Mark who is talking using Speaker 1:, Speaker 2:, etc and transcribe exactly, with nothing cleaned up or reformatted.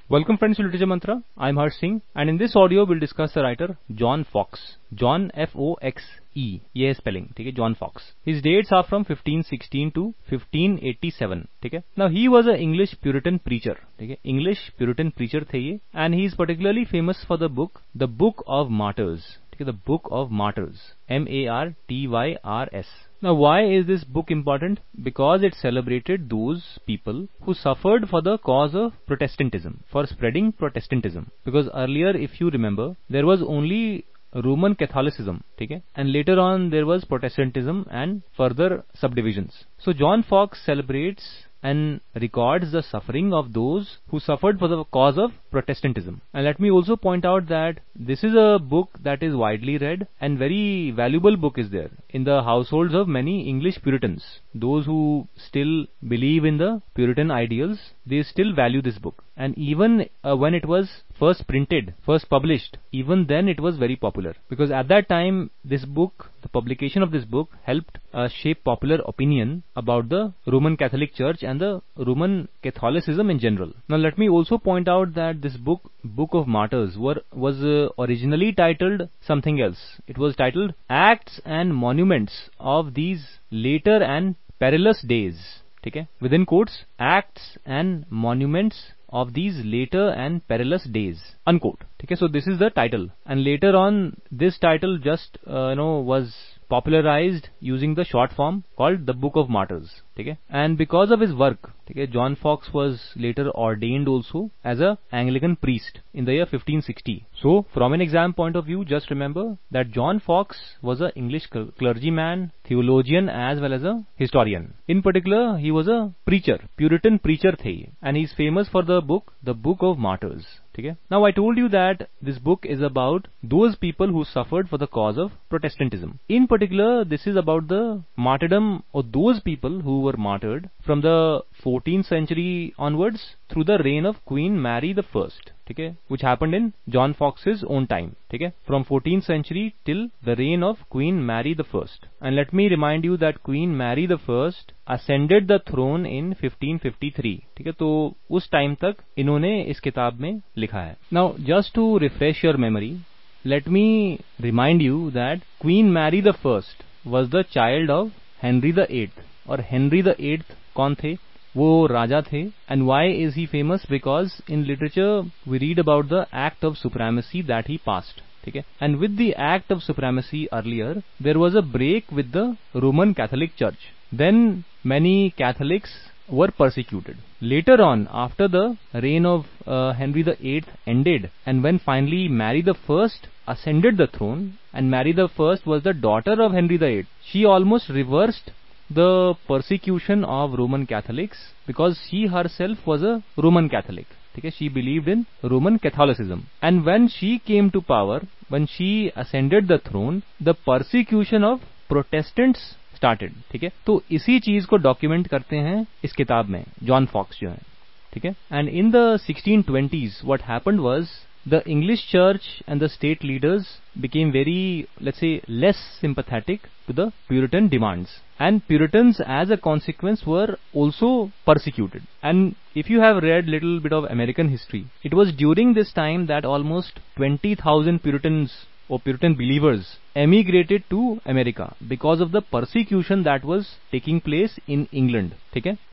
Speaker 1: Welcome friends to Literature Mantra. I'm Harsh Singh and in this audio we'll discuss the writer John Foxe. John F O X E. ये है spelling, ठीक है, John Foxe. His dates are from fifteen sixteen to fifteen eighty-seven, ठीक है. Now he was an English Puritan preacher, ठीक है, English Puritan preacher थे ये, and he is particularly famous for the book, The Book of Martyrs, ठीक है, The Book of Martyrs, M A R T Y R S. Now why is this book important? Because it celebrated those people who suffered for the cause of Protestantism, for spreading Protestantism. Because earlier, if you remember, there was only Roman Catholicism, ठीक है, and later on there was Protestantism and further subdivisions. So John Foxe celebrates and records the suffering of those who suffered for the cause of Protestantism. And let me also point out that this is a book that is widely read and very valuable book is there in the households of many English Puritans. Those who still believe in the Puritan ideals, they still value this book. And even uh, when it was first printed, first published, even then it was very popular. Because at that time, this book, the publication of this book helped uh, shape popular opinion about the Roman Catholic Church and the Roman Catholicism in general. Now let me also point out that this book, Book of Martyrs, were, was uh, originally titled something else. It was titled Acts and Monuments of These Later and Perilous Days. ठीक है, within quotes, Acts and Monuments of these later and perilous days, unquote. Okay, so this is the title, and later on this title just uh, you know was popularized using the short form called the Book of Martyrs. Okay, and because of his work, okay, John Foxe was later ordained also as a Anglican priest in the year fifteen sixty. So from an exam point of view, just remember that John Foxe was an English clergyman, theologian as well as a historian. In particular, he was a preacher, Puritan preacher the, and he is famous for the book, The Book of Martyrs. Okay? Now I told you that this book is about those people who suffered for the cause of Protestantism. In particular, this is about the martyrdom of those people who were martyred from the fourteenth century onwards through the reign of Queen Mary the First. Okay, which happened in John Foxe's own time. Okay, from fourteenth century till the reign of Queen Mary the First. And let me remind you that Queen Mary the First ascended the throne in fifteen fifty-three. ठीक है, तो उस time तक इन्होंने इस किताब में लिखा है. Now, just to refresh your memory, let me remind you that Queen Mary the First was the child of Henry the Eighth. और Henry the Eighth कौन थे? वो राजा थे. And why is he famous? Because in literature we read about the act of supremacy that he passed. ठीक है, and with the act of supremacy earlier, there was a break with the Roman Catholic Church. Then many Catholics were persecuted. Later on, after the reign of uh, Henry the Eighth ended, and when finally Mary the First ascended the throne, and Mary the First was the daughter of Henry the Eighth, she almost reversed the persecution of Roman Catholics because she herself was a Roman Catholic. Okay, she believed in Roman Catholicism. And when she came to power, when she ascended the throne, the persecution of Protestants started. ठीक है, तो इसी चीज को document करते हैं इस किताब में जॉन फॉक्स जो है. ठीक है, and in the sixteen twenties what happened was the English church and the state leaders became very, let's say, less sympathetic to the Puritan demands, and Puritans as a consequence were also persecuted. And if you have read little bit of American history, it was during this time that almost twenty thousand Puritans or Puritan believers emigrated to America because of the persecution that was taking place in England. ठीक है,